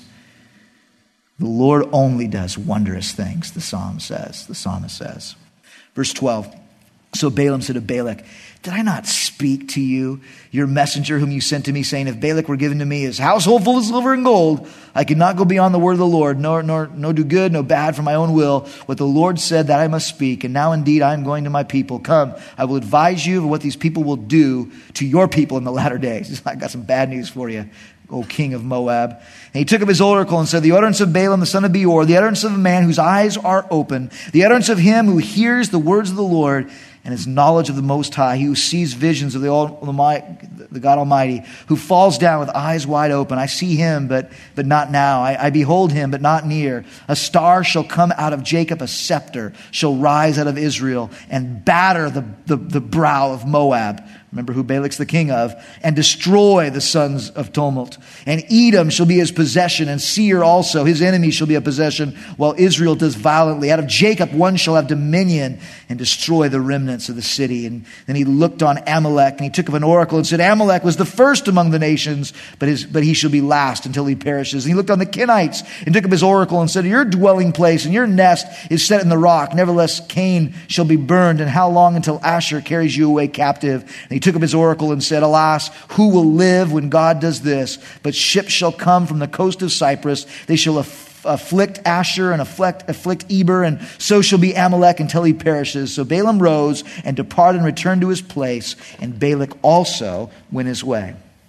Speaker 1: The Lord only does wondrous things, the psalm says, the psalmist says. Verse twelve, so Balaam said to Balak, did I not speak to you, your messenger whom you sent to me, saying, if Balak were given to me his household full of silver and gold, I could not go beyond the word of the Lord, nor, nor, nor do good, no bad for my own will. What the Lord said, that I must speak. And now indeed I am going to my people. Come, I will advise you of what these people will do to your people in the latter days. I got some bad news for you, O king of Moab. And he took up his oracle and said, the utterance of Balaam, the son of Beor, the utterance of a man whose eyes are open, the utterance of him who hears the words of the Lord, and his knowledge of the Most High, he who sees visions of the, all, the God Almighty, who falls down with eyes wide open. I see him, but, but not now. I, I behold him, but not near. A star shall come out of Jacob, a scepter shall rise out of Israel, and batter the, the, the brow of Moab. Remember who Balak's the king of, and destroy the sons of tumult. And Edom shall be his possession, and Seir also, his enemy, shall be a possession, while Israel does violently. Out of Jacob one shall have dominion, and destroy the remnants of the city. And then he looked on Amalek, and he took up an oracle and said, Amalek was the first among the nations, but his but he shall be last until he perishes. And he looked on the Kenites, and took up his oracle and said, your dwelling place and your nest is set in the rock. Nevertheless, Cain shall be burned, and how long until Asher carries you away captive? And he took up his oracle and said, alas, who will live when God does this? But ships shall come from the coast of Cyprus. They shall aff- afflict Asher and afflict, afflict Eber, and so shall be Amalek until he perishes. So Balaam rose and departed and returned to his place, and Balak also went his way.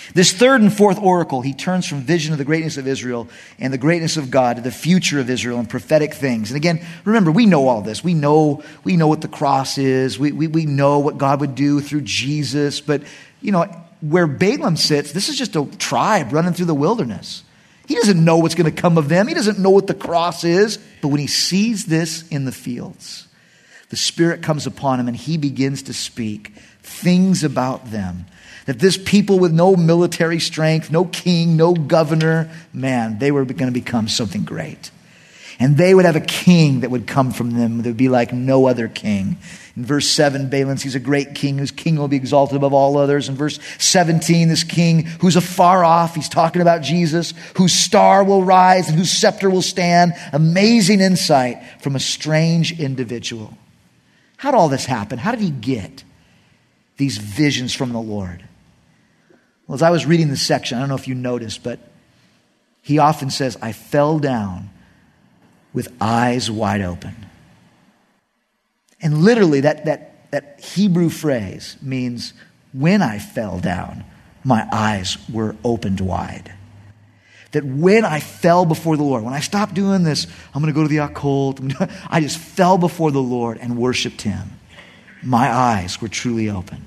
Speaker 1: This third and fourth oracle, he turns from vision of the greatness of Israel and the greatness of God to the future of Israel and prophetic things. And again, remember, we know all this. We know, we know what the cross is. We, we, we know what God would do through Jesus. But, you know, where Balaam sits, this is just a tribe running through the wilderness. He doesn't know what's going to come of them. He doesn't know what the cross is. But when he sees this in the fields, the Spirit comes upon him and he begins to speak things about them. That this people with no military strength, no king, no governor, man, they were going to become something great. And they would have a king that would come from them that would be like no other king. In verse seven, Balaam sees a great king whose king will be exalted above all others. In verse seventeen, this king who's afar off, he's talking about Jesus, whose star will rise and whose scepter will stand. Amazing insight from a strange individual. How did all this happen? How did he get these visions from the Lord? Well, as I was reading this section, I don't know if you noticed, but he often says, I fell down with eyes wide open. And literally that, that, that Hebrew phrase means when I fell down, my eyes were opened wide. That when I fell before the Lord, when I stopped doing this, I'm going to go to the occult, I just fell before the Lord and worshiped him. My eyes were truly opened.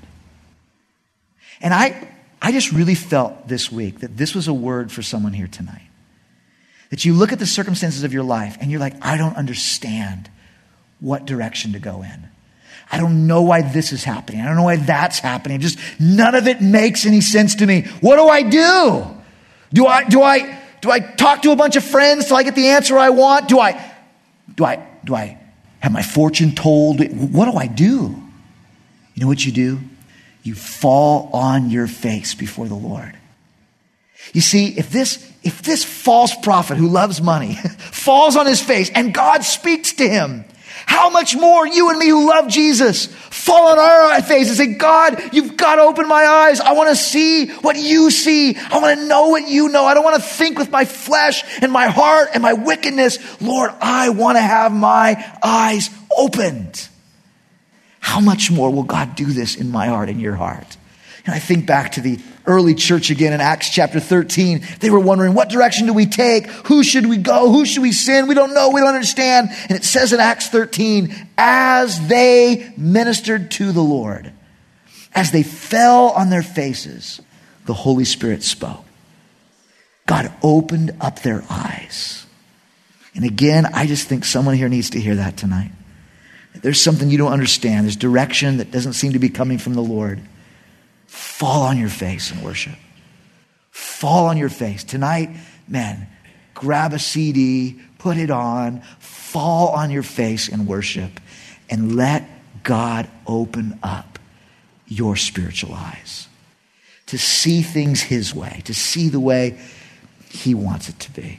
Speaker 1: And I, I just really felt this week that this was a word for someone here tonight. That you look at the circumstances of your life and you're like, I don't understand what direction to go in. I don't know why this is happening. I don't know why that's happening. Just none of it makes any sense to me. What do I do? Do I do I do I talk to a bunch of friends till I get the answer I want? Do I do I do I have my fortune told? What do I do? You know what you do? You fall on your face before the Lord. You see, if this if this false prophet who loves money falls on his face and God speaks to him, how much more you and me who love Jesus fall on our face and say, God, you've got to open my eyes. I want to see what you see. I want to know what you know. I don't want to think with my flesh and my heart and my wickedness. Lord, I want to have my eyes opened. How much more will God do this in my heart and your heart? And I think back to the early church again in Acts chapter thirteen. They were wondering, what direction do we take? Who should we go? Who should we send? We don't know. We don't understand. And it says in Acts thirteen, as they ministered to the Lord, as they fell on their faces, the Holy Spirit spoke. God opened up their eyes. And again, I just think someone here needs to hear that tonight. There's something you don't understand. There's direction that doesn't seem to be coming from the Lord. Fall on your face and worship. Fall on your face. Tonight, man, grab a C D, put it on, fall on your face and worship, and let God open up your spiritual eyes to see things his way, to see the way he wants it to be.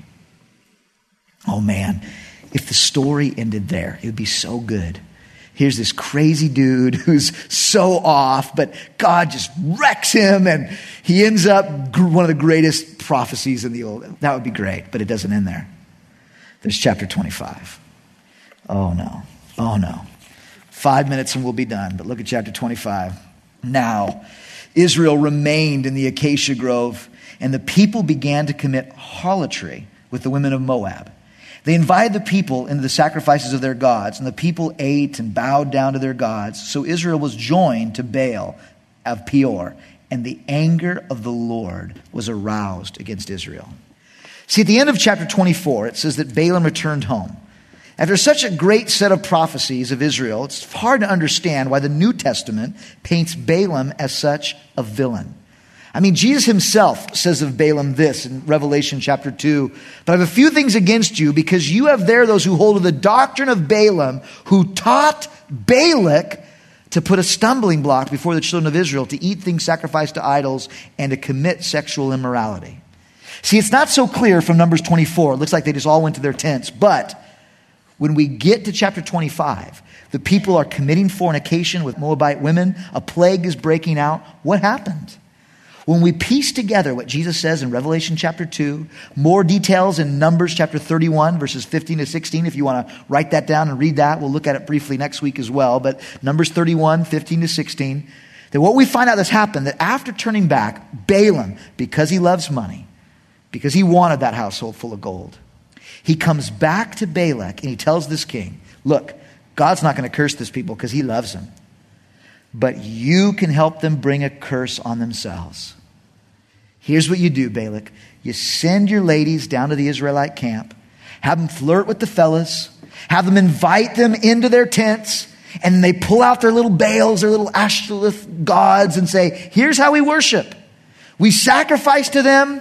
Speaker 1: Oh man, if the story ended there, it would be so good. Here's this crazy dude who's so off, but God just wrecks him and he ends up gr- one of the greatest prophecies in the old. That would be great, but it doesn't end there. There's chapter twenty-five. Oh no. Oh no. Five minutes and we'll be done, but look at chapter twenty-five. Now, Israel remained in the acacia grove, and the people began to commit harlotry with the women of Moab. They invited the people into the sacrifices of their gods, and the people ate and bowed down to their gods. So Israel was joined to Baal of Peor, and the anger of the Lord was aroused against Israel. See, at the end of chapter twenty-four, it says that Balaam returned home. After such a great set of prophecies of Israel, it's hard to understand why the New Testament paints Balaam as such a villain. I mean, Jesus himself says of Balaam this in Revelation chapter two, but I have a few things against you because you have there those who hold to the doctrine of Balaam, who taught Balak to put a stumbling block before the children of Israel, to eat things sacrificed to idols and to commit sexual immorality. See, it's not so clear from Numbers twenty-four. It looks like they just all went to their tents. But when we get to chapter twenty-five, the people are committing fornication with Moabite women. A plague is breaking out. What happened? When we piece together what Jesus says in Revelation chapter two, more details in Numbers chapter thirty-one, verses fifteen to sixteen, if you want to write that down and read that, we'll look at it briefly next week as well. But Numbers thirty-one, fifteen to sixteen, that what we find out that's happened, that after turning back, Balaam, because he loves money, because he wanted that household full of gold, he comes back to Balak and he tells this king, look, God's not going to curse this people because he loves them. But you can help them bring a curse on themselves. Here's what you do, Balak. You send your ladies down to the Israelite camp, have them flirt with the fellas, have them invite them into their tents, and they pull out their little Baals, their little Ashtoreth gods, and say, here's how we worship. We sacrifice to them,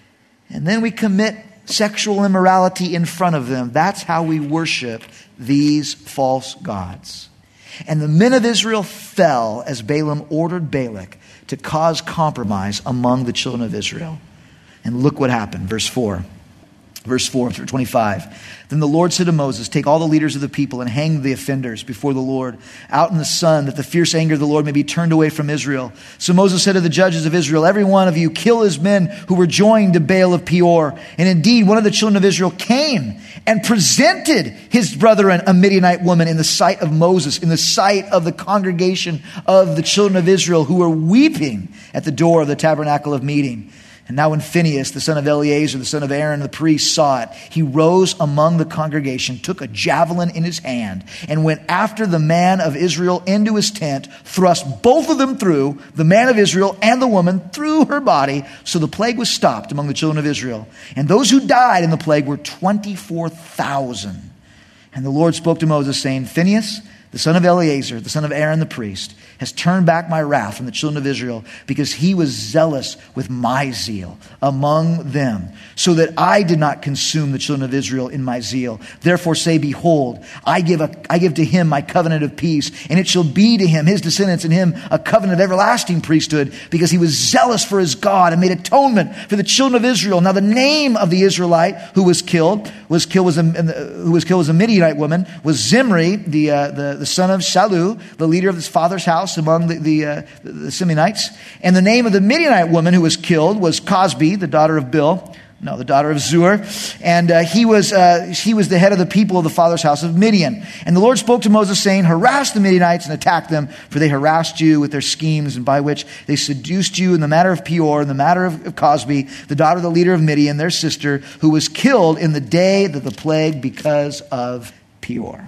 Speaker 1: and then we commit sexual immorality in front of them. That's how we worship these false gods. And the men of Israel fell as Balaam ordered Balak to cause compromise among the children of Israel. And look what happened. Verse four. Verse four through twenty-five. Then the Lord said to Moses, take all the leaders of the people and hang the offenders before the Lord out in the sun, that the fierce anger of the Lord may be turned away from Israel. So Moses said to the judges of Israel, every one of you kill his men who were joined to Baal of Peor. And indeed, one of the children of Israel came and presented his brethren, a Midianite woman, in the sight of Moses, in the sight of the congregation of the children of Israel, who were weeping at the door of the tabernacle of meeting. And now when Phinehas, the son of Eleazar, the son of Aaron, the priest, saw it, he rose among the congregation, took a javelin in his hand, and went after the man of Israel into his tent, thrust both of them through, the man of Israel and the woman, through her body. So the plague was stopped among the children of Israel. And those who died in the plague were twenty-four thousand. And the Lord spoke to Moses, saying, Phinehas, the son of Eleazar, the son of Aaron the priest, has turned back my wrath from the children of Israel, because he was zealous with my zeal among them, so that I did not consume the children of Israel in my zeal. Therefore say, behold, I give a, I give to him my covenant of peace, and it shall be to him, his descendants, and him a covenant of everlasting priesthood, because he was zealous for his God and made atonement for the children of Israel. Now the name of the Israelite who was killed was killed was a, who was killed was a Midianite woman, was Zimri, the uh, the, the son of Shalu, the leader of his father's house among the the, uh, the Simeonites. And the name of the Midianite woman who was killed was Cosbi, the daughter of Bil, no, the daughter of Zur. And uh, he was uh, he was the head of the people of the father's house of Midian. And the Lord spoke to Moses, saying, harass the Midianites and attack them, for they harassed you with their schemes, and by which they seduced you in the matter of Peor, in the matter of, of Cosbi, the daughter of the leader of Midian, their sister, who was killed in the day that the plague because of Peor.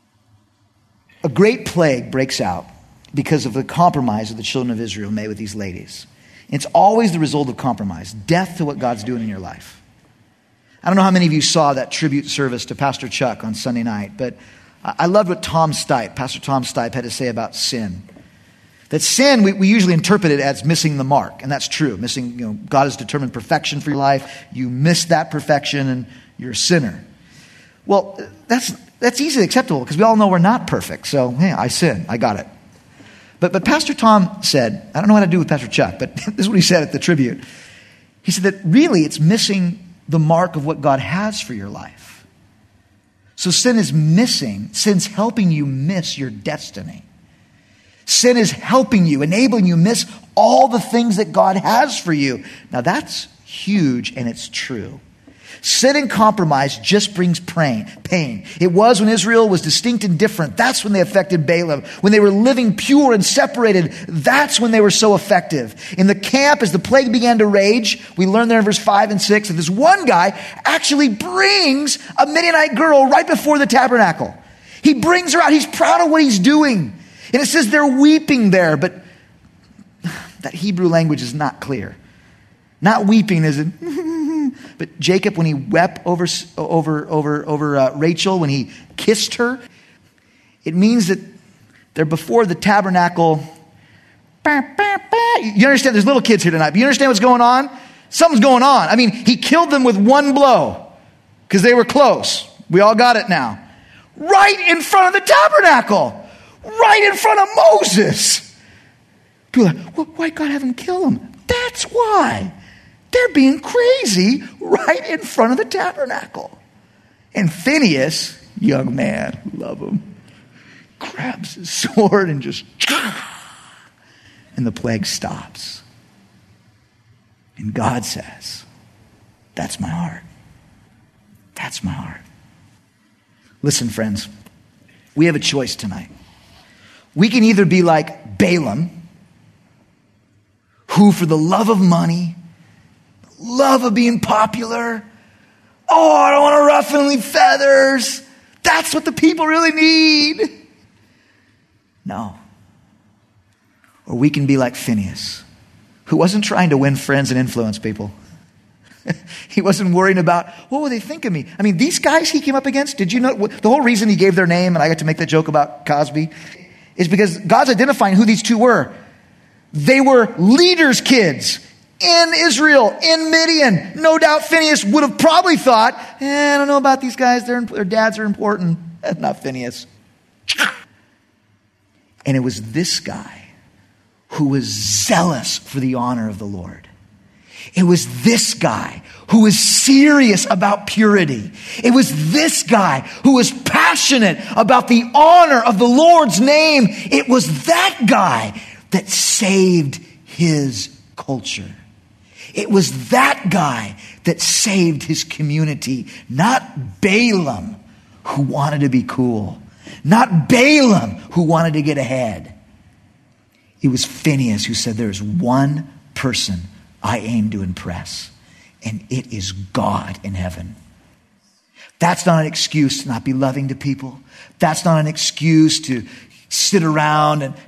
Speaker 1: A great plague breaks out because of the compromise that the children of Israel made with these ladies. It's always the result of compromise, death to what God's doing in your life. I don't know how many of you saw that tribute service to Pastor Chuck on Sunday night, but I loved what Tom Stipe, Pastor Tom Stipe, had to say about sin. That sin, we, we usually interpret it as missing the mark, and that's true. Missing, you know, God has determined perfection for your life. You miss that perfection, and you're a sinner. Well, that's that's easily acceptable because we all know we're not perfect. So, hey, I sin. I got it. But but Pastor Tom said, I don't know what to do with Pastor Chuck, but this is what he said at the tribute. He said that really it's missing the mark of what God has for your life. So sin is missing. Sin's helping you miss your destiny. Sin is helping you, enabling you miss all the things that God has for you. Now that's huge and it's true. Sin and compromise just brings pain. Pain. It was when Israel was distinct and different. That's when they affected Balaam. When they were living pure and separated, that's when they were so effective. In the camp, as the plague began to rage, we learn there in verse five and six that this one guy actually brings a Midianite girl right before the tabernacle. He brings her out. He's proud of what he's doing. And it says they're weeping there, but that Hebrew language is not clear. Not weeping as in... But Jacob, when he wept over over over over uh, Rachel, when he kissed her, it means that they're before the tabernacle. You understand? There's little kids here tonight. But you understand what's going on? Something's going on. I mean, he killed them with one blow because they were close. We all got it now. Right in front of the tabernacle. Right in front of Moses. People are like, well, why'd God have him kill him? That's why. They're being crazy right in front of the tabernacle. And Phinehas, young man, love him, grabs his sword and just, and the plague stops. And God says, that's my heart. That's my heart. Listen, friends, we have a choice tonight. We can either be like Balaam who for the love of money, love of being popular, oh, I don't want to ruffle any feathers. That's what the people really need. No. Or we can be like Phineas, who wasn't trying to win friends and influence people. He wasn't worrying about, what will they think of me? I mean, these guys he came up against, did you know, the whole reason he gave their name, and I got to make that joke about Cosby, is because God's identifying who these two were. They were leaders' kids in Israel, in Midian. No doubt Phineas would have probably thought, eh, I don't know about these guys, their, their dads are important. That's not Phineas. And it was this guy who was zealous for the honor of the Lord. It was this guy who was serious about purity. It was this guy who was passionate about the honor of the Lord's name. It was that guy that saved his culture. It was that guy that saved his community, not Balaam, who wanted to be cool, not Balaam, who wanted to get ahead. It was Phineas who said, there is one person I aim to impress, and it is God in heaven. That's not an excuse to not be loving to people. That's not an excuse to sit around and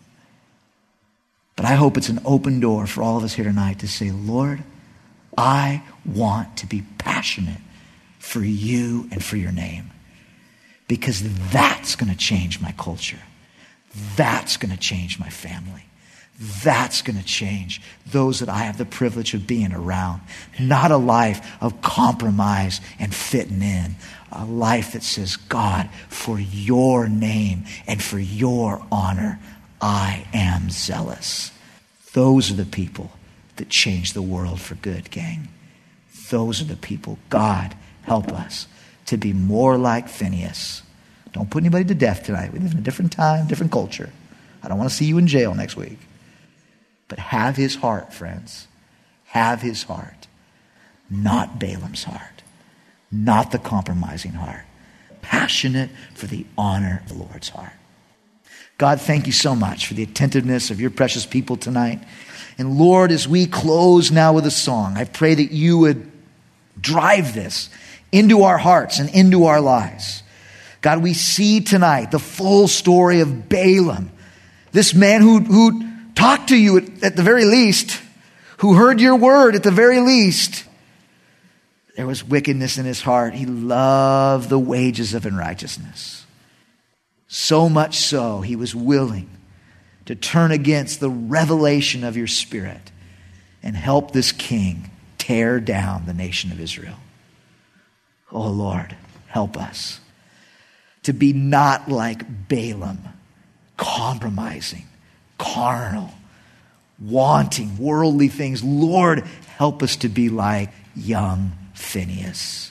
Speaker 1: but I hope it's an open door for all of us here tonight to say, Lord, I want to be passionate for you and for your name, because that's going to change my culture. That's going to change my family. That's going to change those that I have the privilege of being around. Not a life of compromise and fitting in. A life that says, God, for your name and for your honor, I am zealous. Those are the people that change the world for good, gang. Those are the people. God, help us to be more like Phineas. Don't put anybody to death tonight. We live in a different time, different culture. I don't want to see you in jail next week. But have his heart, friends. Have his heart. Not Balaam's heart. Not the compromising heart. Passionate for the honor of the Lord's heart. God, thank you so much for the attentiveness of your precious people tonight. And Lord, as we close now with a song, I pray that you would drive this into our hearts and into our lives. God, we see tonight the full story of Balaam, this man who, who talked to you at, at the very least, who heard your word at the very least. There was wickedness in his heart. He loved the wages of unrighteousness. So much so, he was willing to turn against the revelation of your Spirit and help this king tear down the nation of Israel. Oh Lord, help us to be not like Balaam, compromising, carnal, wanting worldly things. Lord, help us to be like young Phineas,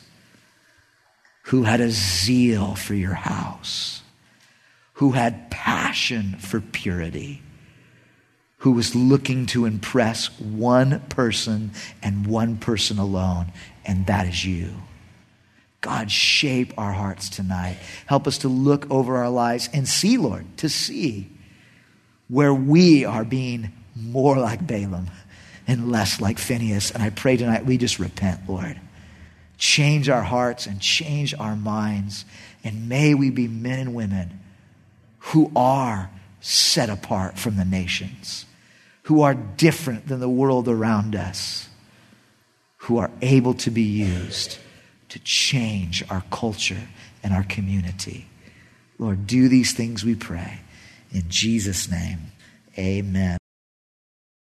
Speaker 1: who had a zeal for your house, who had passion for purity, who was looking to impress one person and one person alone, and that is you. God, shape our hearts tonight. Help us to look over our lives and see, Lord, to see where we are being more like Balaam and less like Phineas. And I pray tonight we just repent, Lord. Change our hearts and change our minds. And may we be men and women who are set apart from the nations, who are different than the world around us, who are able to be used to change our culture and our community. Lord, do these things we pray. In Jesus' name, amen.